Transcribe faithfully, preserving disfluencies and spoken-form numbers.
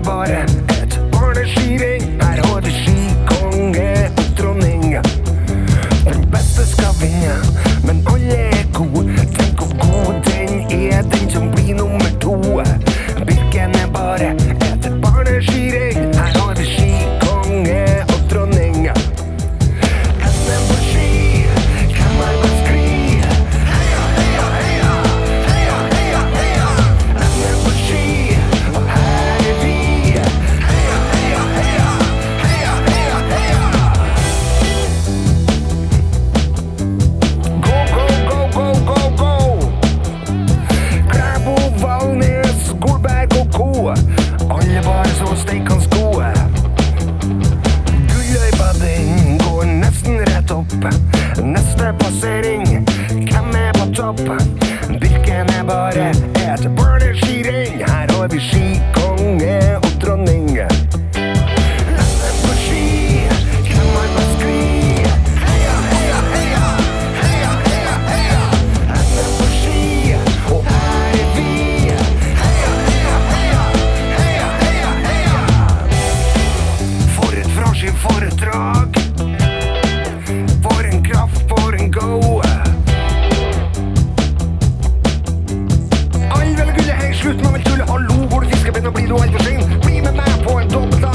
er bare et barneskiring. Her har vi skikonge og dronning. Den beste skal vinne, men alle er gode. Tenk hvor god den er, den som blir nummer to. Birken er bare et barneskiring. Her har vi skikonge og dronning. S M på ski, hvem er best skri? Heia, heia, heia, heia, heia, heia. S M på ski, og her er vi. Heia, heia, heia, heia, heia, heia. Go, go, go, go, go, go. Klæbo, Valnes, Golberg og ko. Alle bare så steikans gode. Gulløypa den går nesten rett opp. Neste passering, hvem er på topp? Birken er bare et barneskiring. Her har vi skikonge og dronning. S M på ski, hvem har best skri? Heia, heia, heia, heia, heia, heia. S M på ski, og her er vi. Heia, heia, heia, heia, heia, heia. For et fraskiv, for et drag. For en kraft, for en go. All vel gullet, hei, slutt med vel tulle. Hallo, hvor du fisker, begynner å bli noe alt for sen. Bli med meg på en dobbelt